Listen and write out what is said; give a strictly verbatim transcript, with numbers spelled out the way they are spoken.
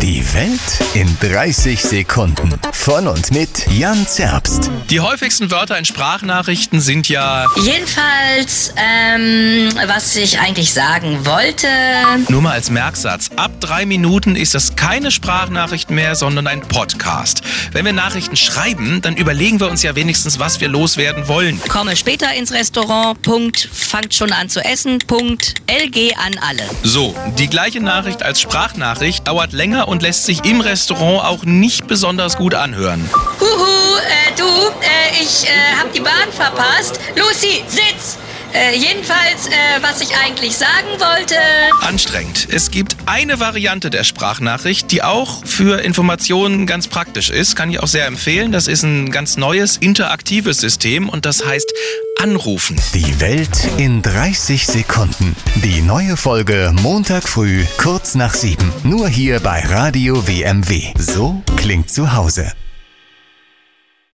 Die Welt in dreißig Sekunden. Von und mit Jan Zerbst. Die häufigsten Wörter in Sprachnachrichten sind ja... Jedenfalls, ähm, was ich eigentlich sagen wollte... Nur mal als Merksatz. Ab drei Minuten ist das keine Sprachnachricht mehr, sondern ein Podcast. Wenn wir Nachrichten schreiben, dann überlegen wir uns ja wenigstens, was wir loswerden wollen. Komme später ins Restaurant, Punkt, fangt schon an zu essen, Punkt, L G an alle. So, die gleiche Nachricht als Sprachnachricht dauert länger und lässt sich im Restaurant auch nicht besonders gut anhören. Huhu, äh, du, äh, ich äh, hab die Bahn verpasst. Lucy, sitz! Äh, jedenfalls, äh, was ich eigentlich sagen wollte... Anstrengend. Es gibt eine Variante der Sprachnachricht, die auch für Informationen ganz praktisch ist. Kann ich auch sehr empfehlen. Das ist ein ganz neues, interaktives System und das heißt Anrufen. Die Welt in dreißig Sekunden. Die neue Folge Montag früh, kurz nach sieben. Nur hier bei Radio W M W. So klingt zu Hause.